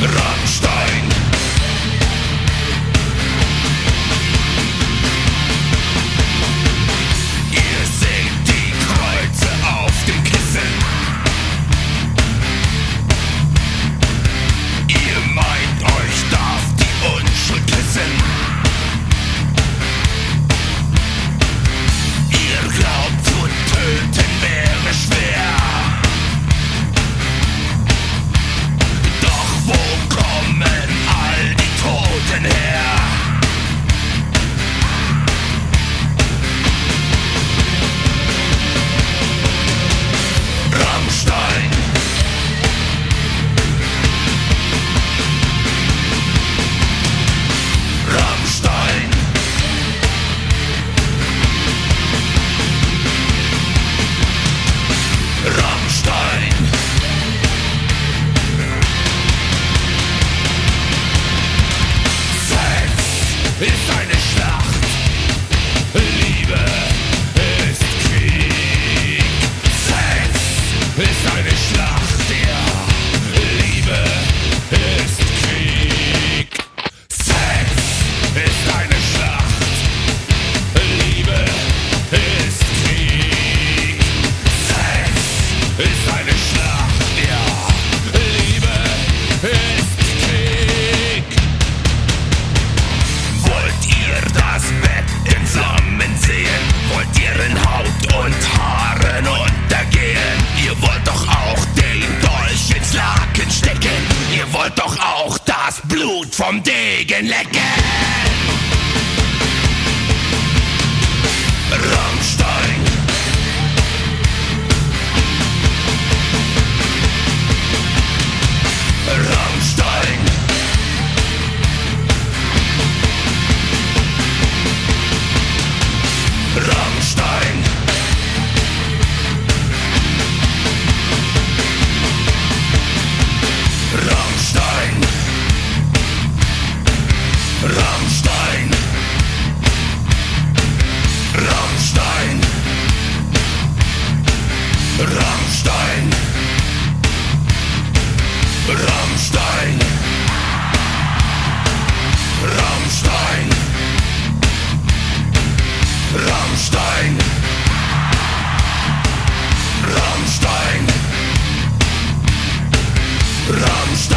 Rammstein. Ihr seht die Kreuze auf dem Kissen. Ihr meint, euch darf die Unschuld küssen. Ihr glaubt, zu töten wäre schwer. Doch wo kommen all die Toten her? Rammstein. Rammstein. Rammstein. Sex ist eine Schlacht, Liebe ist Krieg. Sex ist eine Schlacht, ja, Liebe ist Krieg. Sex ist eine Schlacht, Liebe ist Krieg. Sex ist eine Schlacht, ja, Liebe ist Krieg. Wollt ihr das Bett in Flammen sehen? Wollt ihr in Haut und Haaren untergehen? Ihr wollt doch auch den Dolch ins Laken stecken. Ihr wollt doch auch das Blut vom Degen lecken. Rammstein. Rammstein. Rammstein. Rammstein. Rammstein. Rammstein. Rammstein. Rammstein. Rammstein. Rammstein. Rammstein. Rammstein.